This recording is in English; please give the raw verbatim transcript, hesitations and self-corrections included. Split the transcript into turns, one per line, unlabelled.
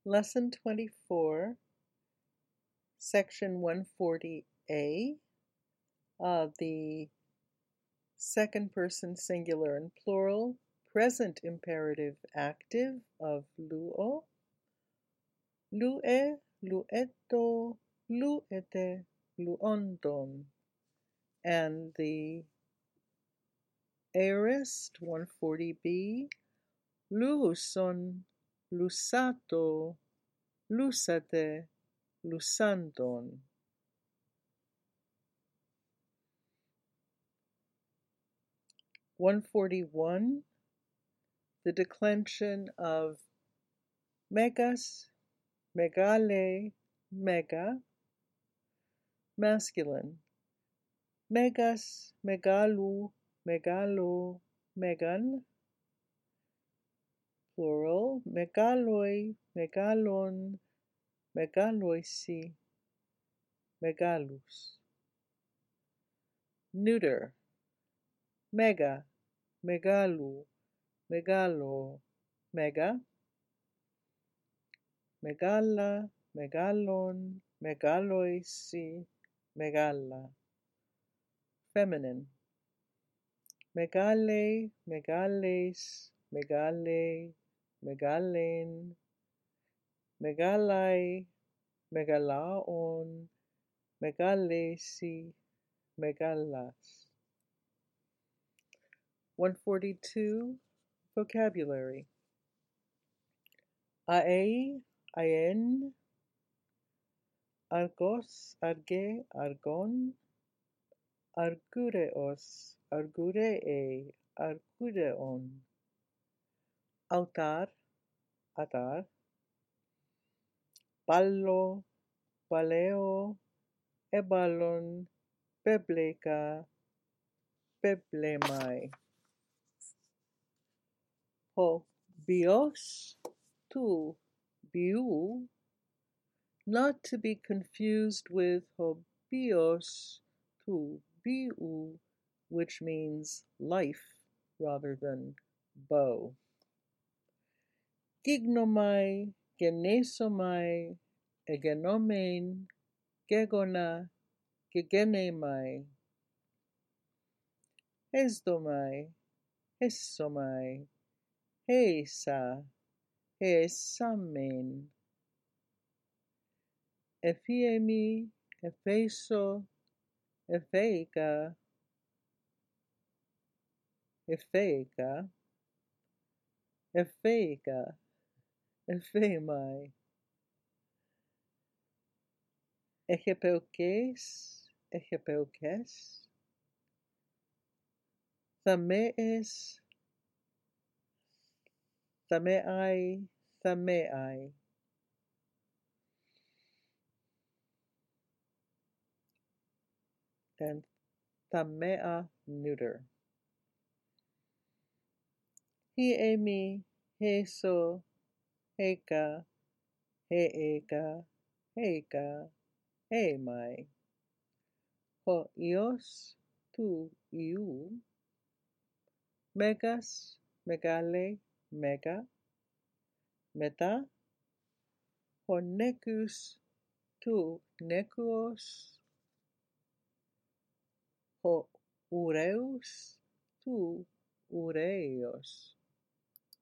Lesson twenty-four, Section one forty A, uh, the second person singular and plural, present imperative active of luo, lue, lueto, luete, luondon, and the aorist one forty B, luson, lusato, lusate, lusandon. one forty-one, the declension of megas, megale, mega, masculine, megas, megalu, megalo, megan, plural, megaloi, megalon, megaloisi, megalus. Neuter, mega, megalu, megalo, mega, megala, megalon, megaloisi, megala. Feminine, megale, megales, megale, megalen, megalai, megalaon, megalesi, megalas. one forty-two, vocabulary. Ae, aen, argos, arge, argon, argureos, arguree, argureon. Autar, atar. Ballo, baleo, ebalon, bebleka, beblemai. Ho bios, tu, biu, not to be confused with ho bios, tu, biu, which means life rather than bow. Gignomai, genesomai, egenomein, gegona, gegenemai. Hesdomai, hessomai, heesa, heesamen. Ephiemi, epheso, epheica, epheica, epheica, ephemai. Echepeukes, echepeukes. Thamees, thameai, thameai. And thamea neuter. Hiemi, heso, heka, heeka, heika, heimai. Ho ios, tu iu. Megas, megale, mega. Meta. Ho necus, tu necuos. Ho ureus, tu ureios.